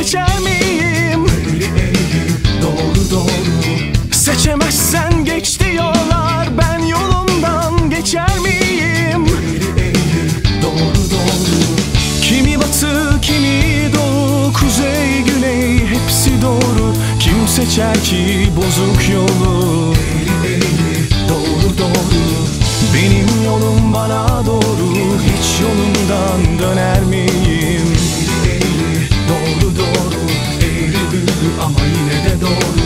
seçer miyim? Eğri eğri doğru doğru. Seçemezsen geç diyorlar, ben yolumdan geçer miyim? Eğri eğri doğru doğru. Kimi batı, kimi doğu, kuzey, güney hepsi doğru. Kim seçer ki bozuk yolu? Eğri eğri doğru doğru. Benim yolum bana doğru, hiç yolumdan döner miyim? Eğri eğri doğru doğru. Eğri büğrü ama yine de doğru.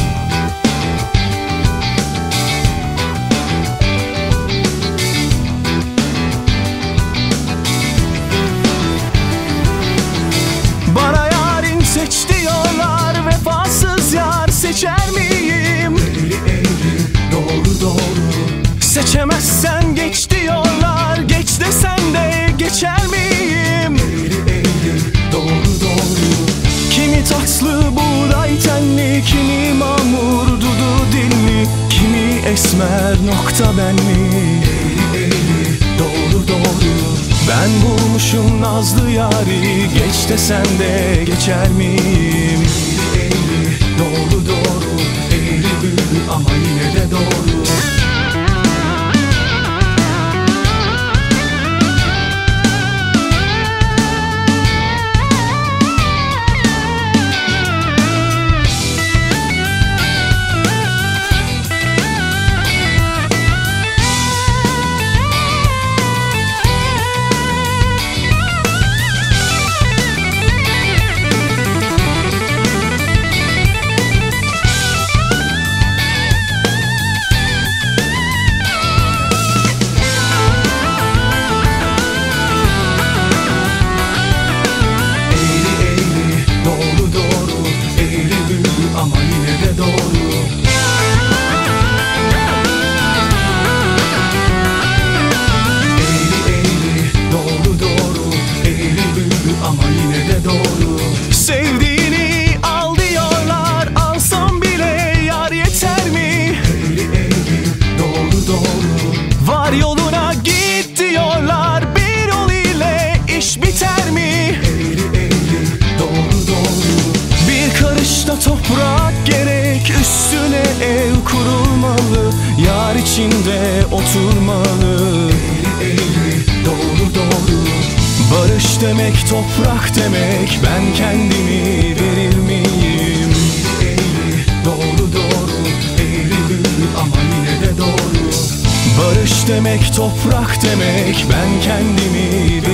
Bana yarim seç diyorlar, vefasız yar seçer miyim? Eğri eğri doğru doğru. Seçemezsen geç diyorlar, geç desen de geçer miyim? Eğri eğri doğru doğru. Kimi tatlı buğday tenli, kimi mamur dudu dilli, kimi esmer nokta benli. Eğri eğri doğru doğru. Ben bulmuşum nazlı yari, geç desen de geçer miyim? Eğri eğri doğru doğru. Eğri büğrü ama yine de doğru. Ama yine de doğru. Eğri eğri doğru doğru. Eğri büğrü ama yine de doğru. Sevdiğini al diyorlar, alsam bile yar yeter mi? Eğri eğri doğru doğru. Var yoluna git diyorlar, bir yol ile iş biter mi? Eğri eğri doğru doğru. Bir karışta toprak gerek, üstüne ev kurulmalı, yar içinde oturmalı. Eğri eğri doğru doğru. Barış demek toprak demek, ben kendimi verir miyim? Eğri eğri doğru doğru. Eğri büğrü ama yine de doğru. Barış demek toprak demek, ben kendimi verir